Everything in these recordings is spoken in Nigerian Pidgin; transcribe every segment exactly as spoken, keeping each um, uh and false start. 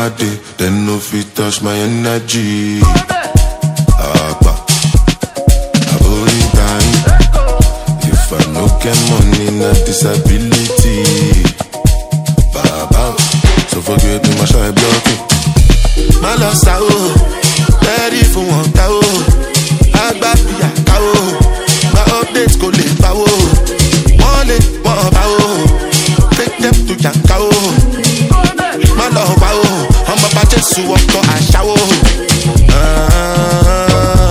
my day, then no fit touch my energy. Agba, abori time. If I no get money, na disability. Baba, so forget me, my shy blocking. My loss out, ready for one cow. Agba pia cow, my updates go late power. One late, one power. Take them to Yankao. My love power, I'm about to sue up to a shower. Ah.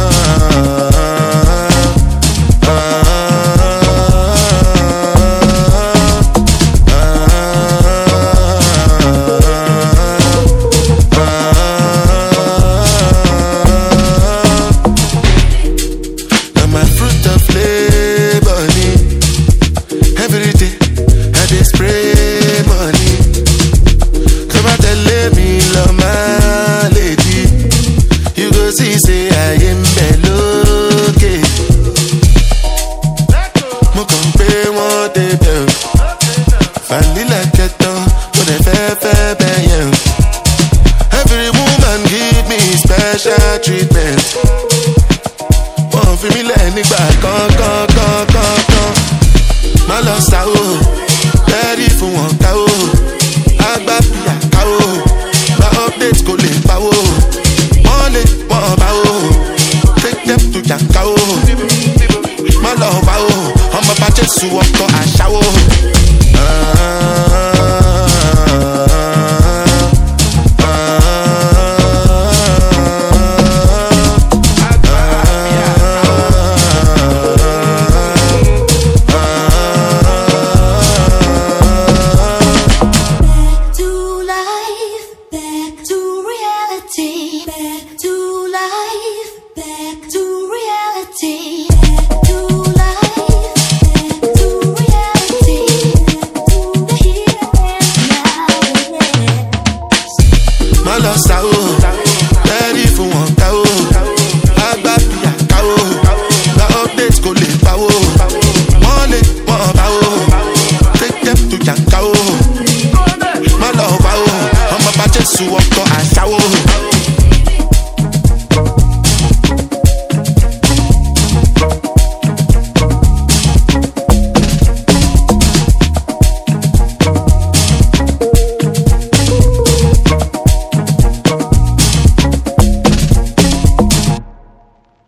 Treatment. One for me, let me back. Con, con, con, con, con. My loss out. Ready for one cow. Agba pia cow. My updates go late power. One late, one power. Take them to Yankao. My love power. I'm about to sue up to a shower. Ah. Ready for one cow. Agba pia cow. The updates go late power. One late, one power. Take them to Yankao. My love power. I'm about to sue up to a shower.